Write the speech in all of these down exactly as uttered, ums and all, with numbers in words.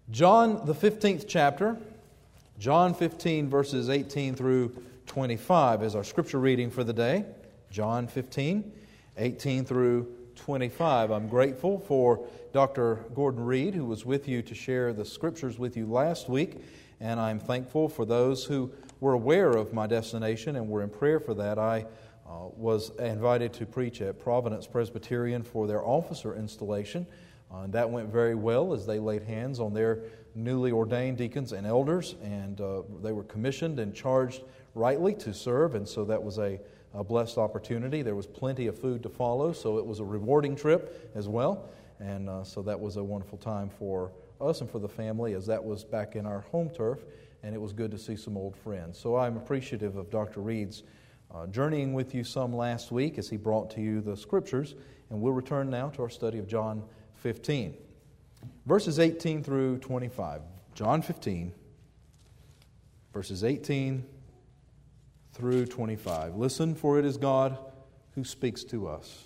John, the fifteenth chapter, John fifteen, verses eighteen through twenty-five is our scripture reading for the day. John fifteen, eighteen through twenty-five. I'm grateful for Doctor Gordon Reed, who was with you to share the scriptures with you last week, and I'm thankful for those who were aware of my destination and were in prayer for that. I uh, was invited to preach at Providence Presbyterian for their officer installation. Uh, and that went very well as they laid hands on their newly ordained deacons and elders, and uh, they were commissioned and charged rightly to serve, and so that was a, a blessed opportunity. There was plenty of food to follow, so it was a rewarding trip as well, and uh, so that was a wonderful time for us and for the family, as that was back in our home turf, and it was good to see some old friends. So I'm appreciative of Doctor Reed's uh, journeying with you some last week as he brought to you the scriptures, and we'll return now to our study of John fifteen, verses eighteen through twenty-five. John fifteen, verses eighteen through twenty-five. Listen, for it is God who speaks to us.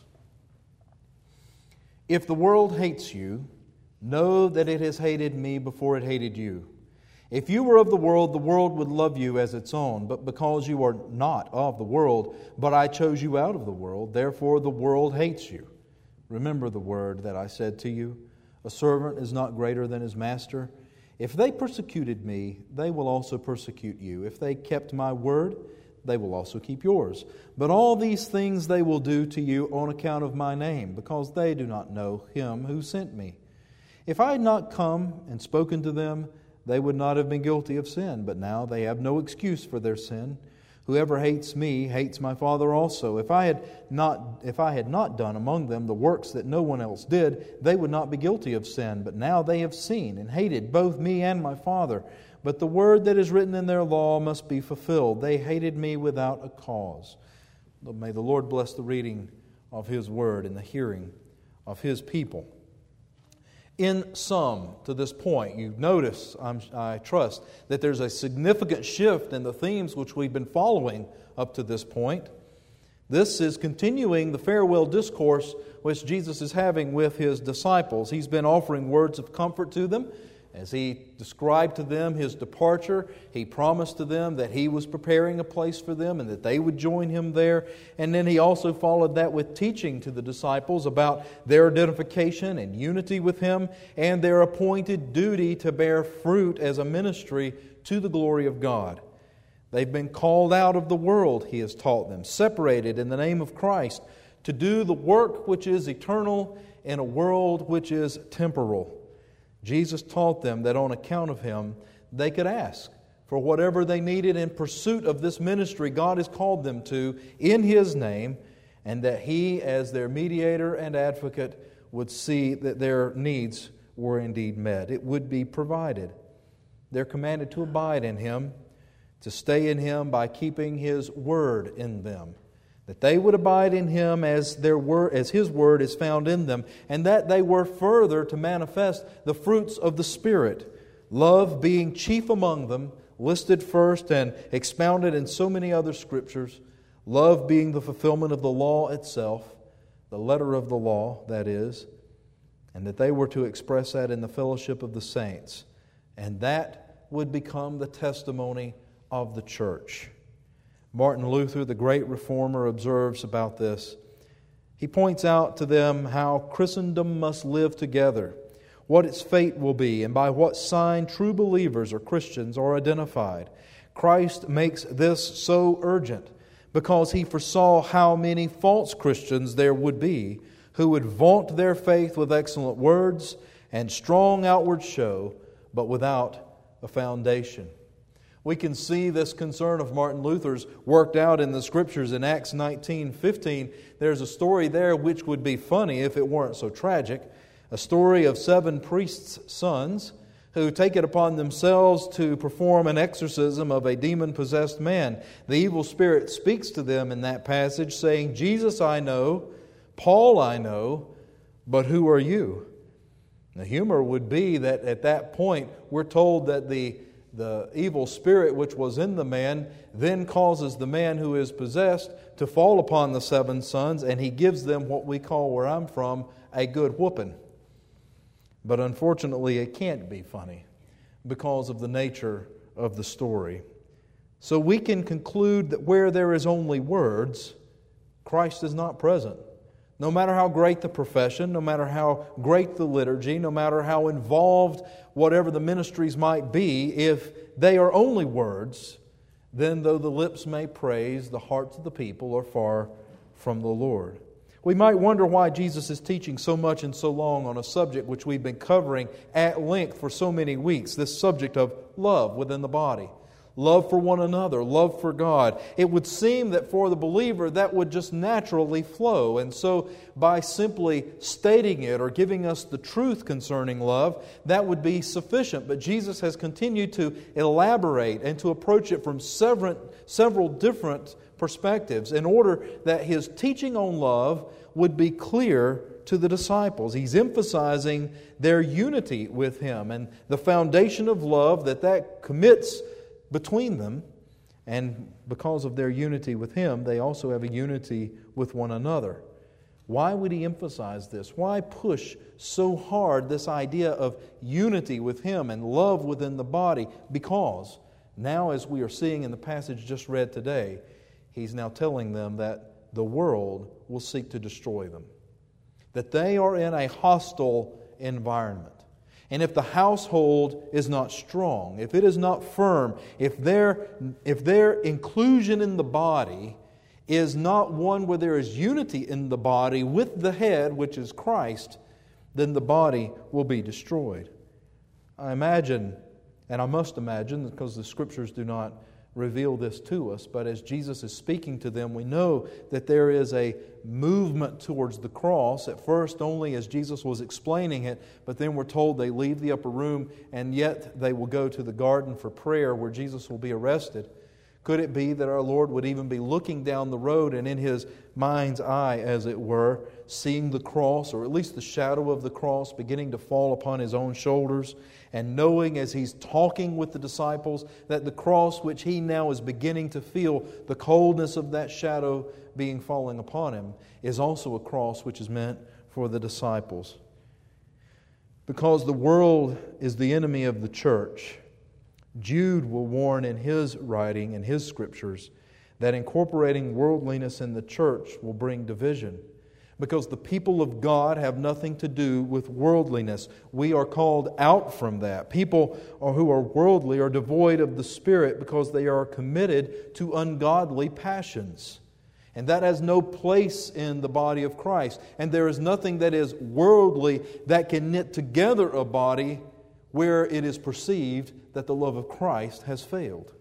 If the world hates you, know that it has hated me before it hated you. If you were of the world, the world would love you as its own. But because you are not of the world, but I chose you out of the world, therefore the world hates you. Remember the word that I said to you, a servant is not greater than his master. If they persecuted me, they will also persecute you. If they kept my word, they will also keep yours. But all these things they will do to you on account of my name, because they do not know him who sent me. If I had not come and spoken to them, they would not have been guilty of sin. But now they have no excuse for their sin. Whoever hates me hates my Father also. If I had not if I had not done among them the works that no one else did, they would not be guilty of sin. But now they have seen and hated both me and my Father. But the word that is written in their law must be fulfilled. They hated me without a cause. May the Lord bless the reading of His word and the hearing of His people. In sum, to this point, you notice, I'm, I trust, that there's a significant shift in the themes which we've been following up to this point. This is continuing the farewell discourse which Jesus is having with His disciples. He's been offering words of comfort to them. As He described to them His departure, He promised to them that He was preparing a place for them and that they would join Him there. And then He also followed that with teaching to the disciples about their identification and unity with Him and their appointed duty to bear fruit as a ministry to the glory of God. They've been called out of the world, He has taught them, separated in the name of Christ to do the work which is eternal in a world which is temporal. Jesus taught them that on account of Him, they could ask for whatever they needed in pursuit of this ministry God has called them to in His name, and that He, as their mediator and advocate, would see that their needs were indeed met. It would be provided. They're commanded to abide in Him, to stay in Him by keeping His word in them. That they would abide in Him as their word, as His word is found in them, and that they were further to manifest the fruits of the Spirit, love being chief among them, listed first and expounded in so many other scriptures, love being the fulfillment of the law itself, the letter of the law, that is, and that they were to express that in the fellowship of the saints, and that would become the testimony of the church. Martin Luther, the great reformer, observes about this. He points out to them how Christendom must live together, what its fate will be, and by what sign true believers or Christians are identified. Christ makes this so urgent because He foresaw how many false Christians there would be who would vaunt their faith with excellent words and strong outward show, but without a foundation. We can see this concern of Martin Luther's worked out in the Scriptures in Acts nineteen fifteen. There's a story there which would be funny if it weren't so tragic. A story of seven priests' sons who take it upon themselves to perform an exorcism of a demon-possessed man. The evil spirit speaks to them in that passage, saying, "Jesus I know, Paul I know, but who are you?" The humor would be that at that point we're told that the The evil spirit which was in the man then causes the man who is possessed to fall upon the seven sons, and he gives them what we call, where I'm from, a good whooping. But unfortunately, it can't be funny. because of the nature of the story. So we can conclude that where there is only words, Christ is not present. No matter how great the profession, no matter how great the liturgy, no matter how involved whatever the ministries might be, if they are only words, then though the lips may praise, the hearts of the people are far from the Lord. We might wonder why Jesus is teaching so much and so long on a subject which we've been covering at length for so many weeks, this subject of love within the body. Love for one another, love for God. It would seem that for the believer that would just naturally flow. And so by simply stating it or giving us the truth concerning love, that would be sufficient. But Jesus has continued to elaborate and to approach it from several, several different perspectives in order that His teaching on love would be clear to the disciples. He's emphasizing their unity with Him and the foundation of love that that commits between them, and because of their unity with Him, they also have a unity with one another. Why would He emphasize this? Why push so hard this idea of unity with Him and love within the body? Because now, as we are seeing in the passage just read today, He's now telling them that the world will seek to destroy them, that they are in a hostile environment. And if the household is not strong, if it is not firm, if their, if their inclusion in the body is not one where there is unity in the body with the head, which is Christ, then the body will be destroyed. I imagine, and I must imagine, because the Scriptures do not reveal this to us, but as Jesus is speaking to them, we know that there is a movement towards the cross, at first only as Jesus was explaining it, but then we're told they leave the upper room and yet they will go to the garden for prayer where Jesus will be arrested. Could it be that our Lord would even be looking down the road and in His mind's eye, as it were, seeing the cross, or at least the shadow of the cross, beginning to fall upon His own shoulders, and knowing as He's talking with the disciples that the cross which He now is beginning to feel the coldness of that shadow being falling upon Him is also a cross which is meant for the disciples. Because the world is the enemy of the church, Jude will warn in his writing, in his scriptures, that incorporating worldliness in the church will bring division. Because the people of God have nothing to do with worldliness. We are called out from that. People who are worldly are devoid of the Spirit because they are committed to ungodly passions. And that has no place in the body of Christ. And there is nothing that is worldly that can knit together a body where it is perceived that the love of Christ has failed.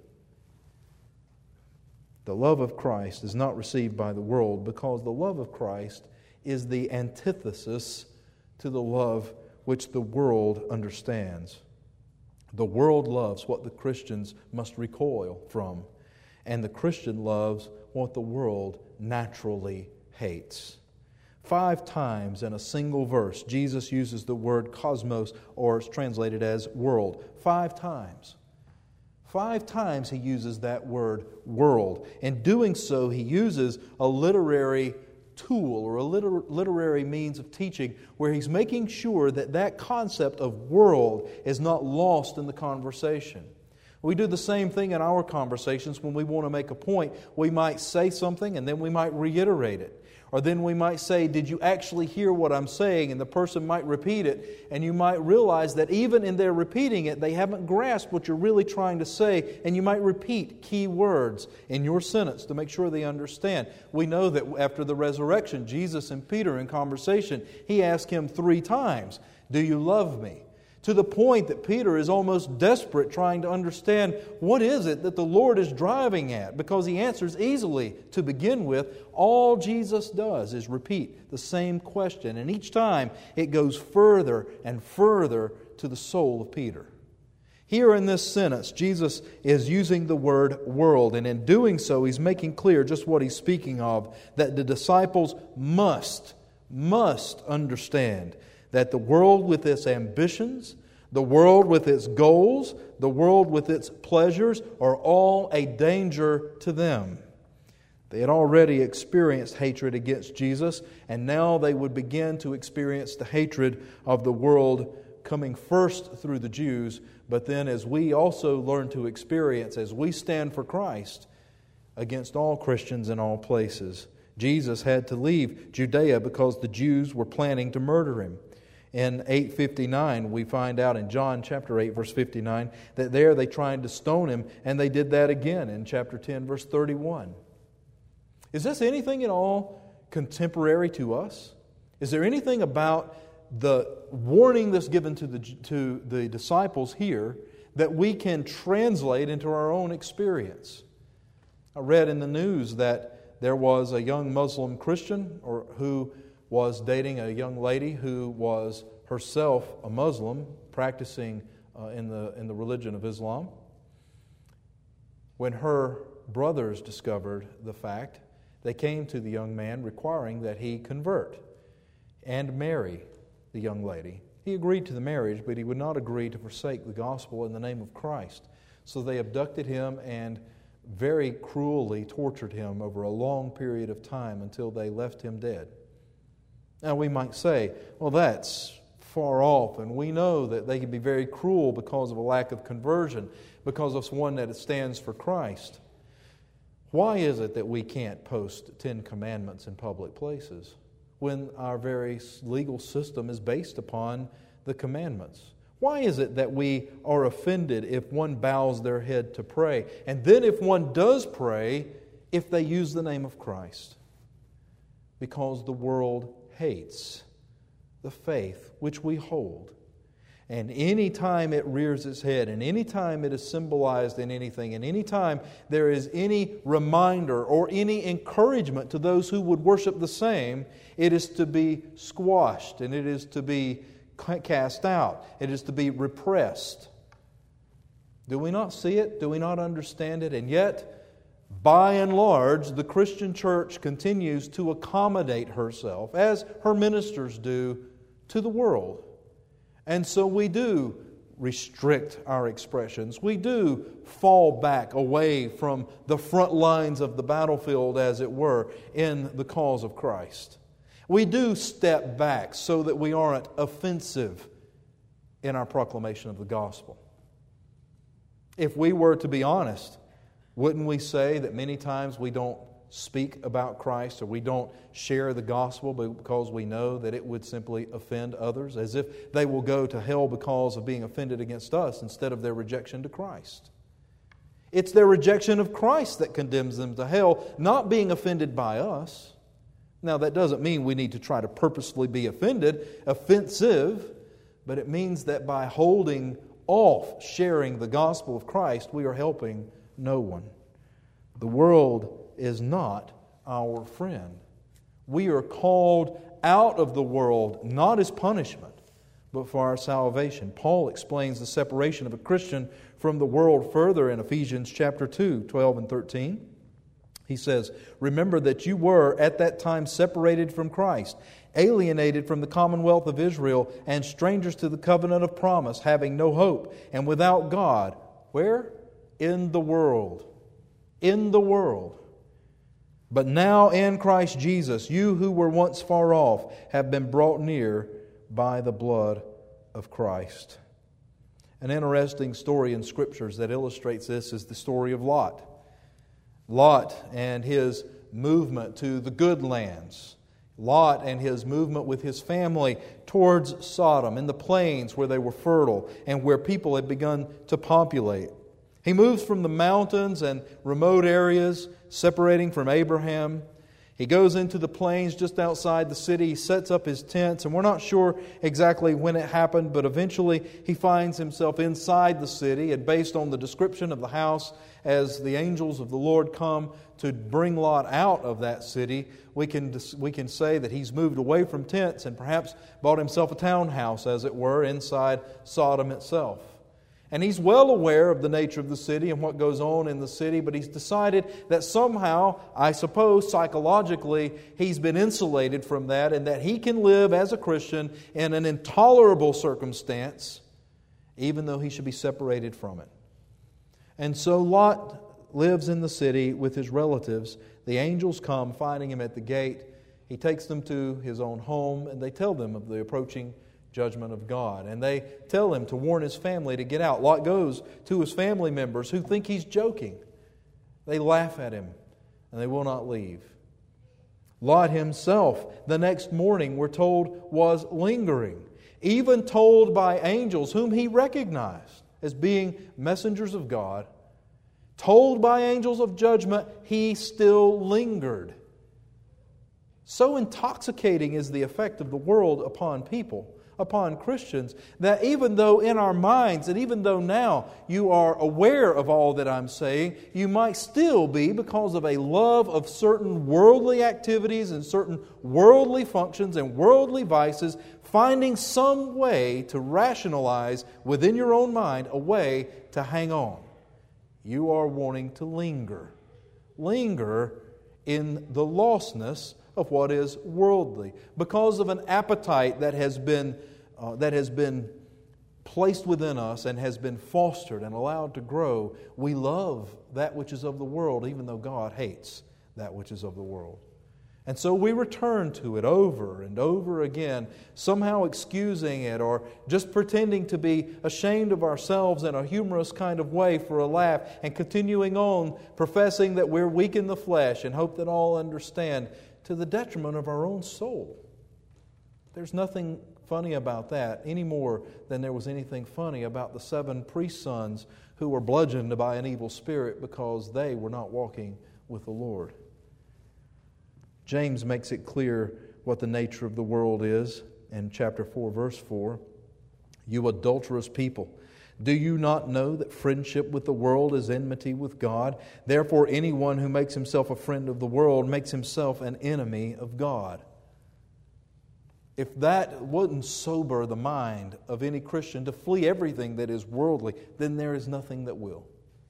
The love of Christ is not received by the world because the love of Christ is the antithesis to the love which the world understands. The world loves what the Christians must recoil from, and the Christian loves what the world naturally hates. Five times in a single verse, Jesus uses the word cosmos, or it's translated as world. Five times. Five times He uses that word world. In doing so, He uses a literary tool or a liter- literary means of teaching where He's making sure that that concept of world is not lost in the conversation. We do the same thing in our conversations when we want to make a point. We might say something and then we might reiterate it. Or then we might say, did you actually hear what I'm saying? And the person might repeat it, and you might realize that even in their repeating it, they haven't grasped what you're really trying to say, and you might repeat key words in your sentence to make sure they understand. We know that after the resurrection, Jesus and Peter in conversation, He asked him three times, do you love me? To the point that Peter is almost desperate trying to understand what is it that the Lord is driving at, because he answers easily to begin with. All Jesus does is repeat the same question, and each time it goes further and further to the soul of Peter. Here in this sentence, Jesus is using the word world, and in doing so, He's making clear just what He's speaking of, that the disciples must, must understand that the world with its ambitions, the world with its goals, the world with its pleasures are all a danger to them. They had already experienced hatred against Jesus, and now they would begin to experience the hatred of the world coming first through the Jews, but then as we also learn to experience, as we stand for Christ against all Christians in all places. Jesus had to leave Judea because the Jews were planning to murder him. In eight fifty-nine, we find out in John chapter eight, verse fifty-nine, that there they tried to stone him, and they did that again in chapter ten, verse thirty-one. Is this anything at all contemporary to us? Is there anything about the warning that's given to the, to the disciples here that we can translate into our own experience? I read in the news that there was a young Muslim Christian or who was dating a young lady who was herself a Muslim, practicing uh, in the in the religion of Islam. When her brothers discovered the fact, they came to the young man requiring that he convert and marry the young lady. He agreed to the marriage, but he would not agree to forsake the gospel in the name of Christ. So they abducted him and very cruelly tortured him over a long period of time until they left him dead. Now we might say, well, that's far off, and we know that they can be very cruel because of a lack of conversion, because of one that stands for Christ. Why is it that we can't post Ten Commandments in public places when our very legal system is based upon the commandments? Why is it that we are offended if one bows their head to pray, and then if one does pray, if they use the name of Christ? Because the world hates the faith which we hold. And any time it rears its head, and any time it is symbolized in anything, and any time there is any reminder or any encouragement to those who would worship the same, it is to be squashed and it is to be cast out. It is to be repressed. Do we not see it? Do we not understand it? And yet, by and large, the Christian church continues to accommodate herself, as her ministers do, to the world. And so we do restrict our expressions. We do fall back away from the front lines of the battlefield, as it were, in the cause of Christ. We do step back so that we aren't offensive in our proclamation of the gospel. If we were to be honest, wouldn't we say that many times we don't speak about Christ or we don't share the gospel because we know that it would simply offend others, as if they will go to hell because of being offended against us instead of their rejection to Christ? It's their rejection of Christ that condemns them to hell, not being offended by us. Now, that doesn't mean we need to try to purposefully be offended, offensive, but it means that by holding off sharing the gospel of Christ, we are helping no one. The world is not our friend. We are called out of the world, not as punishment, but for our salvation. Paul explains the separation of a Christian from the world further in Ephesians chapter two, twelve and thirteen. He says, "Remember that you were at that time separated from Christ, alienated from the commonwealth of Israel, and strangers to the covenant of promise, having no hope, and without God." Where? In the world. In the world. "But now in Christ Jesus, you who were once far off have been brought near by the blood of Christ." An interesting story in Scriptures that illustrates this is the story of Lot. Lot and his movement to the good lands. Lot and his movement with his family towards Sodom in the plains where they were fertile and where people had begun to populate. He moves from the mountains and remote areas, separating from Abraham. He goes into the plains just outside the city. He sets up his tents, and we're not sure exactly when it happened, but eventually he finds himself inside the city, and based on the description of the house, as the angels of the Lord come to bring Lot out of that city, we can we can say that he's moved away from tents and perhaps bought himself a townhouse, as it were, inside Sodom itself. And he's well aware of the nature of the city and what goes on in the city, but he's decided that somehow, I suppose psychologically, he's been insulated from that and that he can live as a Christian in an intolerable circumstance, even though he should be separated from it. And so Lot lives in the city with his relatives. The angels come, finding him at the gate. He takes them to his own home, and they tell them of the approaching judgment of God. And they tell him to warn his family to get out. Lot goes to his family members who think he's joking. They laugh at him and they will not leave. Lot himself, the next morning, we're told, was lingering, even told by angels whom he recognized as being messengers of God. Told by angels of judgment, he still lingered. So intoxicating is the effect of the world upon people, upon Christians, that even though in our minds, and even though now you are aware of all that I'm saying, you might still be, because of a love of certain worldly activities and certain worldly functions and worldly vices, finding some way to rationalize within your own mind a way to hang on. You are wanting to linger. Linger in the lostness of what is worldly, because of an appetite that has been uh, that has been placed within us and has been fostered and allowed to grow. We love that which is of the world, even though God hates that which is of the world. And so we return to it over and over again, somehow excusing it or just pretending to be ashamed of ourselves in a humorous kind of way for a laugh, and continuing on professing that we're weak in the flesh and hope that all understand, to the detriment of our own soul. There's nothing funny about that any more than there was anything funny about the seven priest sons who were bludgeoned by an evil spirit because they were not walking with the Lord. James makes it clear what the nature of the world is in chapter four, verse four. You adulterous people, do you not know that friendship with the world is enmity with God? Therefore, anyone who makes himself a friend of the world makes himself an enemy of God. If that wouldn't sober the mind of any Christian to flee everything that is worldly, then there is nothing that will.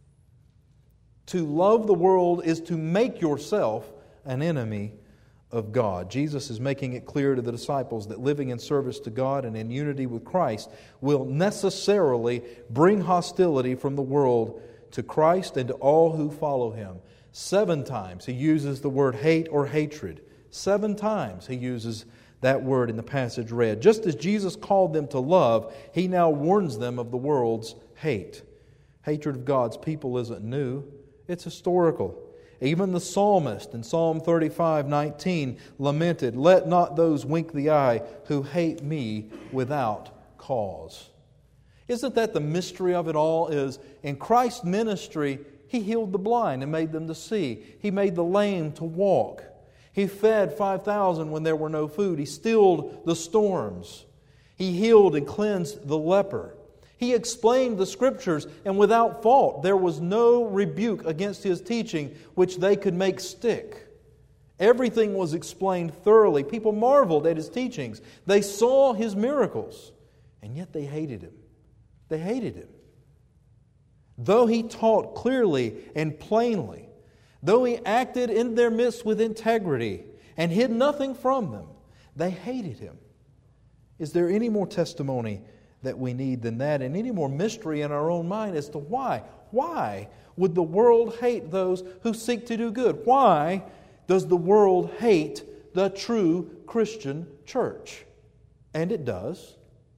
To love the world is to make yourself an enemy of God. Jesus is making it clear to the disciples that living in service to God and in unity with Christ will necessarily bring hostility from the world to Christ and to all who follow Him. Seven times He uses the word hate or hatred. Seven times He uses that word in the passage read. Just as Jesus called them to love, He now warns them of the world's hate. Hatred of God's people isn't new. It's historical. Even the psalmist in Psalm thirty-five nineteen lamented, "Let not those wink the eye who hate me without cause." Isn't that the mystery of it all? Is in Christ's ministry, He healed the blind and made them to see. He made the lame to walk. He fed five thousand when there were no food. He stilled the storms. He healed and cleansed the leper. He explained the Scriptures, and without fault. There was no rebuke against His teaching which they could make stick. Everything was explained thoroughly. People marveled at His teachings. They saw His miracles, and yet they hated Him. They hated Him. Though He taught clearly and plainly, though He acted in their midst with integrity and hid nothing from them, they hated Him. Is there any more testimony that we need than that, and any more mystery in our own mind as to why? Why would the world hate those who seek to do good? Why does the world hate the true Christian church? And it does.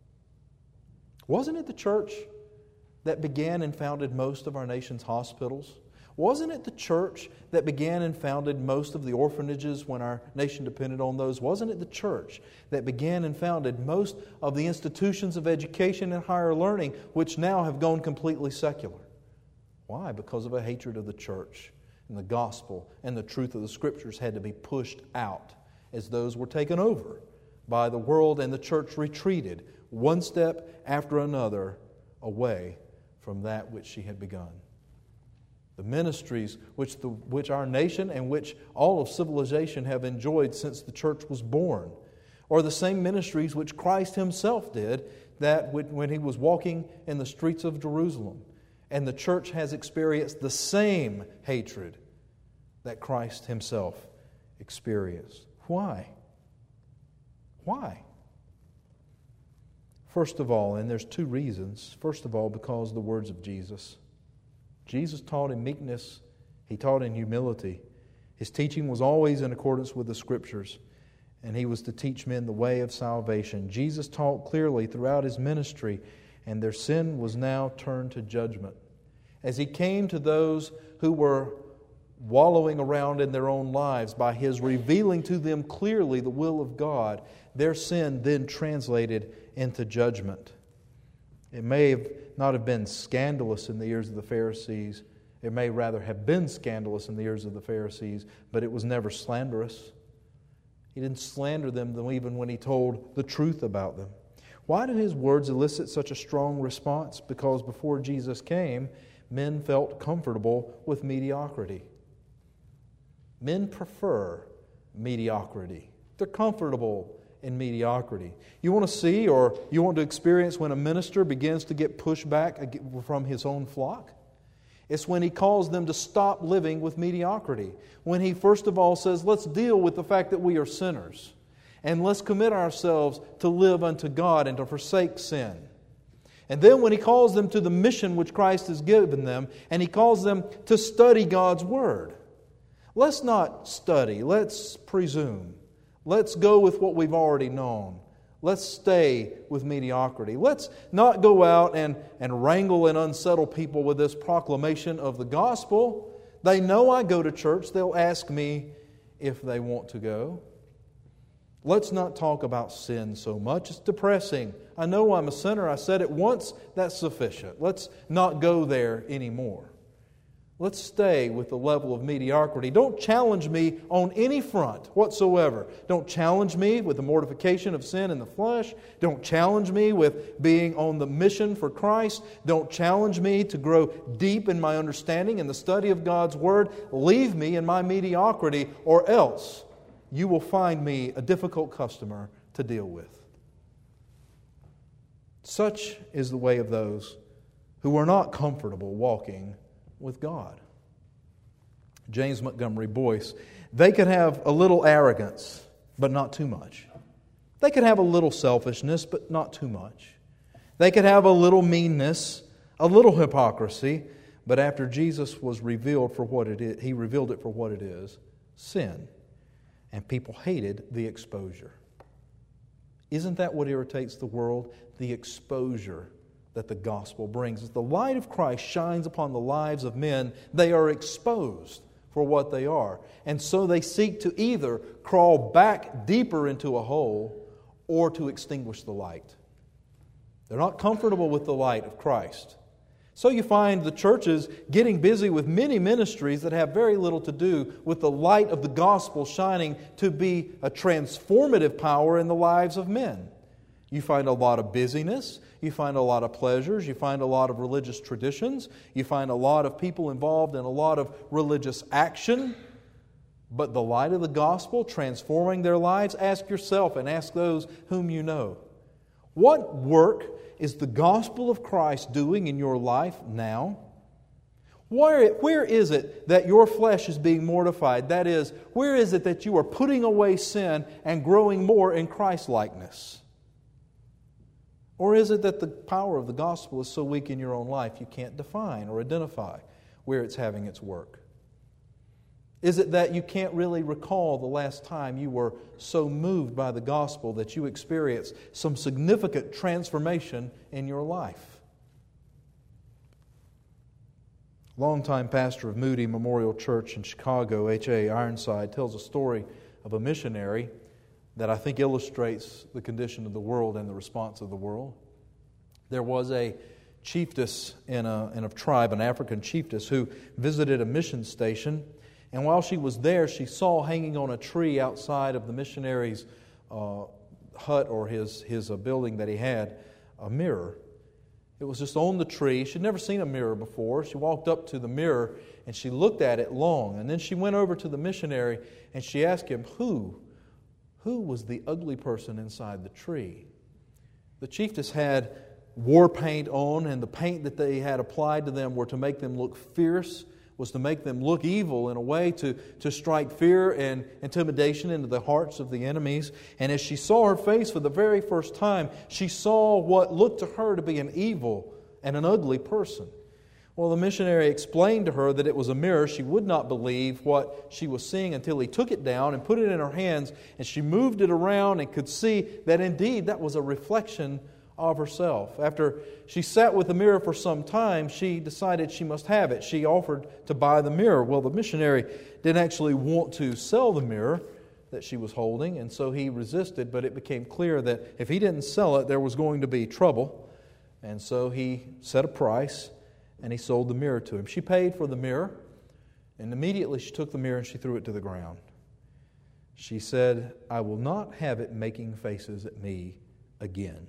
Wasn't it the church that began and founded most of our nation's hospitals? Wasn't it the church that began and founded most of the orphanages when our nation depended on those? Wasn't it the church that began and founded most of the institutions of education and higher learning, which now have gone completely secular? Why? Because of a hatred of the church, and the gospel and the truth of the Scriptures had to be pushed out as those were taken over by the world, and the church retreated one step after another away from that which she had begun. The ministries which, the, which our nation and which all of civilization have enjoyed since the church was born are the same ministries which Christ Himself did that when He was walking in the streets of Jerusalem. And the church has experienced the same hatred that Christ Himself experienced. Why? Why? First of all, and there's two reasons. First of all, because of the words of Jesus. Jesus taught in meekness. He taught in humility. His teaching was always in accordance with the Scriptures. and He was to teach men the way of salvation. Jesus taught clearly throughout His ministry, and their sin was now turned to judgment. As He came to those who were wallowing around in their own lives, by His revealing to them clearly the will of God, their sin then translated into judgment. It may have not have been scandalous in the ears of the Pharisees. It may rather have been scandalous in the ears of the Pharisees, but it was never slanderous. He didn't slander them even when He told the truth about them. Why did His words elicit such a strong response? Because before Jesus came, men felt comfortable with mediocrity. Men prefer mediocrity. They're comfortable in mediocrity. You want to see or you want to experience when a minister begins to get pushed back from his own flock? It's when he calls them to stop living with mediocrity. When he first of all says, let's deal with the fact that we are sinners. And let's commit ourselves to live unto God and to forsake sin. And then when he calls them to the mission which Christ has given them, and he calls them to study God's Word. Let's not study. Let's presume. Let's go with what we've already known. Let's stay with mediocrity. Let's not go out and, and wrangle and unsettle people with this proclamation of the gospel. They know I go to church. They'll ask me if they want to go. Let's not talk about sin so much. It's depressing. I know I'm a sinner. I said it once. That's sufficient. Let's not go there anymore. Let's stay with the level of mediocrity. Don't challenge me on any front whatsoever. Don't challenge me with the mortification of sin in the flesh. Don't challenge me with being on the mission for Christ. Don't challenge me to grow deep in my understanding in the study of God's Word. Leave me in my mediocrity, or else you will find me a difficult customer to deal with. Such is the way of those who are not comfortable walking with God. James Montgomery Boyce, they could have a little arrogance, but not too much. They could have a little selfishness, but not too much. They could have a little meanness, a little hypocrisy, but after Jesus was revealed for what it is, He revealed it for what it is, sin. And people hated the exposure. Isn't that what irritates the world? The exposure that the gospel brings. As the light of Christ shines upon the lives of men, they are exposed for what they are. And so they seek to either crawl back deeper into a hole or to extinguish the light. They're not comfortable with the light of Christ. So you find the churches getting busy with many ministries that have very little to do with the light of the gospel shining to be a transformative power in the lives of men. You find a lot of busyness. You find a lot of pleasures. You find a lot of religious traditions. You find a lot of people involved in a lot of religious action. But the light of the gospel transforming their lives, ask yourself and ask those whom you know. What work is the gospel of Christ doing in your life now? Where, where is it that your flesh is being mortified? That is, where is it that you are putting away sin and growing more in Christ-likeness? Or is it that the power of the gospel is so weak in your own life you can't define or identify where it's having its work? Is it that you can't really recall the last time you were so moved by the gospel that you experienced some significant transformation in your life? Longtime pastor of Moody Memorial Church in Chicago, H A Ironside, tells a story of a missionary that I think illustrates the condition of the world and the response of the world. There was a chiefess in a, in a tribe, an African chiefess, who visited a mission station. And while she was there, she saw hanging on a tree outside of the missionary's uh, hut or his, his uh, building that he had, a mirror. It was just on the tree. She'd never seen a mirror before. She walked up to the mirror and she looked at it long. And then she went over to the missionary and she asked him, who? Who was the ugly person inside the tree? The chiefess had war paint on, and the paint that they had applied to them were to make them look fierce, was to make them look evil in a way to, to strike fear and intimidation into the hearts of the enemies. And as she saw her face for the very first time, she saw what looked to her to be an evil and an ugly person. Well, the missionary explained to her that it was a mirror. She would not believe what she was seeing until he took it down and put it in her hands, and she moved it around and could see that indeed that was a reflection of herself. After she sat with the mirror for some time, she decided she must have it. She offered to buy the mirror. Well, the missionary didn't actually want to sell the mirror that she was holding, and so he resisted, but it became clear that if he didn't sell it, there was going to be trouble. And so he set a price, and he sold the mirror to him. She paid for the mirror, and immediately she took the mirror and she threw it to the ground. She said, "I will not have it making faces at me again."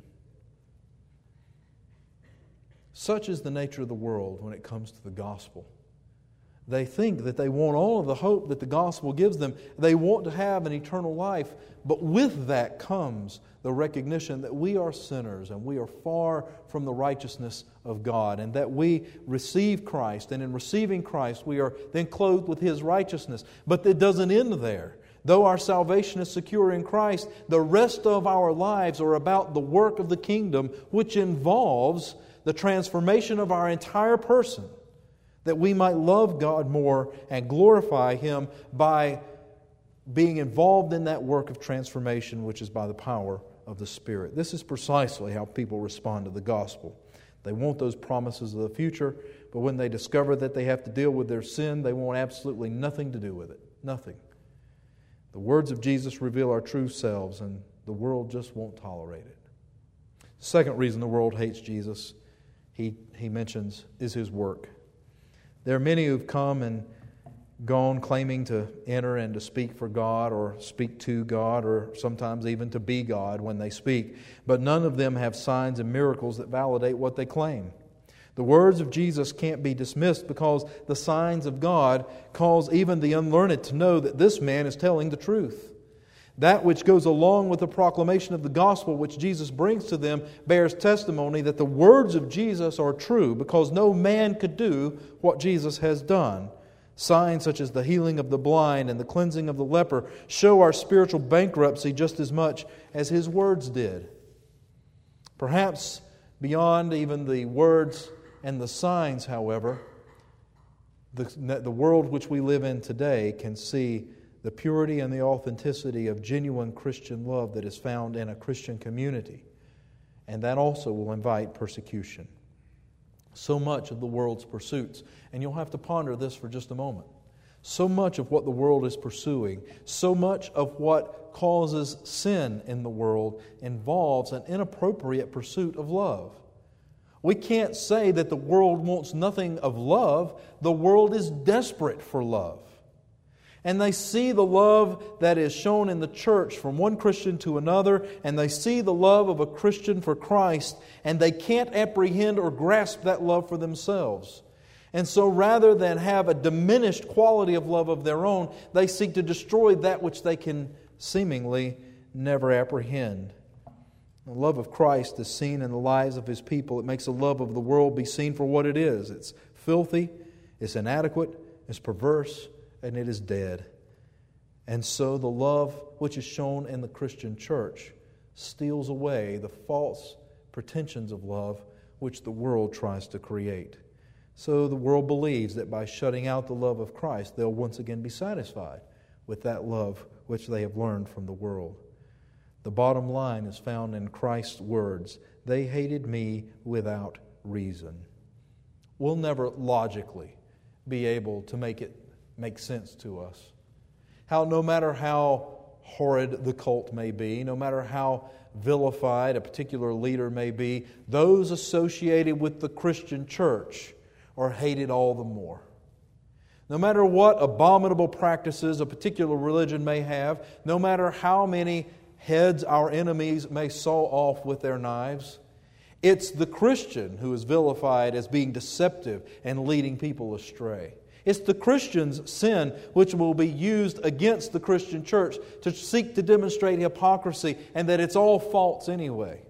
Such is the nature of the world when it comes to the gospel. They think that they want all of the hope that the gospel gives them. They want to have an eternal life. But with that comes the recognition that we are sinners and we are far from the righteousness of God, and that we receive Christ, and in receiving Christ we are then clothed with His righteousness. But it doesn't end there. Though our salvation is secure in Christ, the rest of our lives are about the work of the kingdom, which involves the transformation of our entire person, that we might love God more and glorify Him by being involved in that work of transformation, which is by the power of the Spirit. This is precisely how people respond to the gospel. They want those promises of the future, but when they discover that they have to deal with their sin, they want absolutely nothing to do with it. Nothing. The words of Jesus reveal our true selves, and the world just won't tolerate it. The second reason the world hates Jesus, he, he mentions, is His work. There are many who've come and gone claiming to enter and to speak for God, or speak to God, or sometimes even to be God when they speak. But none of them have signs and miracles that validate what they claim. The words of Jesus can't be dismissed because the signs of God cause even the unlearned to know that this man is telling the truth. That which goes along with the proclamation of the gospel which Jesus brings to them bears testimony that the words of Jesus are true, because no man could do what Jesus has done. Signs such as the healing of the blind and the cleansing of the leper show our spiritual bankruptcy just as much as His words did. Perhaps beyond even the words and the signs, however, the, the world which we live in today can see the purity and the authenticity of genuine Christian love that is found in a Christian community. And that also will invite persecution. So much of the world's pursuits, and you'll have to ponder this for just a moment, so much of what the world is pursuing, so much of what causes sin in the world involves an inappropriate pursuit of love. We can't say that the world wants nothing of love. The world is desperate for love. And they see the love that is shown in the church from one Christian to another, and they see the love of a Christian for Christ, and they can't apprehend or grasp that love for themselves. And so rather than have a diminished quality of love of their own, they seek to destroy that which they can seemingly never apprehend. The love of Christ is seen in the lives of His people. It makes the love of the world be seen for what it is. It's filthy, it's inadequate, it's perverse, and it is dead. And so the love which is shown in the Christian church steals away the false pretensions of love which the world tries to create. So the world believes that by shutting out the love of Christ, they'll once again be satisfied with that love which they have learned from the world. The bottom line is found in Christ's words, "They hated me without reason." We'll never logically be able to make it make sense to us. How no matter how horrid the cult may be, no matter how vilified a particular leader may be, those associated with the Christian church are hated all the more. No matter what abominable practices a particular religion may have, no matter how many heads our enemies may saw off with their knives, it's the Christian who is vilified as being deceptive and leading people astray. It's the Christian's sin which will be used against the Christian church to seek to demonstrate hypocrisy and that it's all false anyway.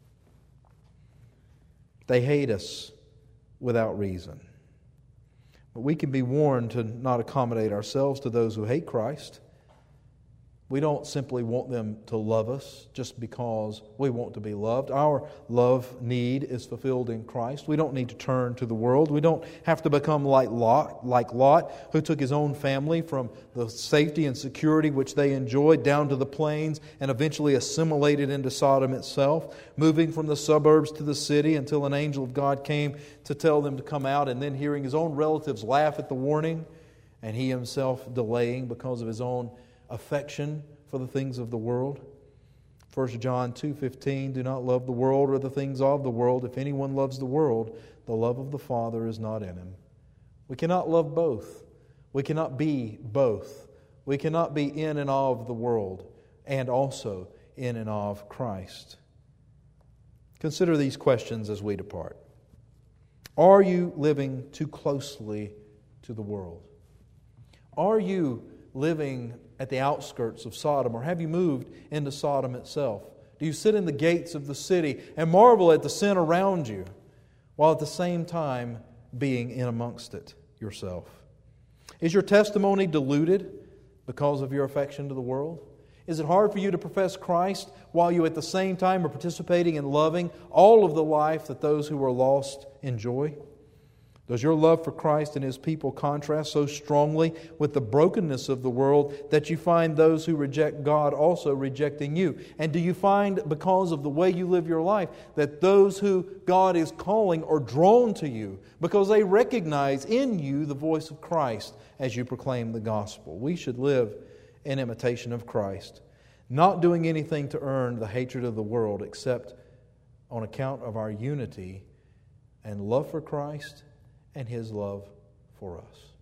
They hate us without reason. But we can be warned to not accommodate ourselves to those who hate Christ. We don't simply want them to love us just because we want to be loved. Our love need is fulfilled in Christ. We don't need to turn to the world. We don't have to become like Lot, like Lot, who took his own family from the safety and security which they enjoyed down to the plains and eventually assimilated into Sodom itself, moving from the suburbs to the city until an angel of God came to tell them to come out, and then hearing his own relatives laugh at the warning, and he himself delaying because of his own affection for the things of the world. First John two fifteen, do not love the world or the things of the world. If anyone loves the world, the love of the Father is not in him. We cannot love both. We cannot be both. We cannot be in and of the world and also in and of Christ. Consider these questions as we depart. Are you living too closely to the world? Are you living at the outskirts of Sodom, or have you moved into Sodom itself? Do you sit in the gates of the city and marvel at the sin around you, while at the same time being in amongst it yourself? Is your testimony diluted because of your affection to the world? Is it hard for you to profess Christ while you at the same time are participating in loving all of the life that those who are lost enjoy? Does your love for Christ and His people contrast so strongly with the brokenness of the world that you find those who reject God also rejecting you? And do you find, because of the way you live your life, that those who God is calling are drawn to you because they recognize in you the voice of Christ as you proclaim the gospel? We should live in imitation of Christ, not doing anything to earn the hatred of the world except on account of our unity and love for Christ and His love for us.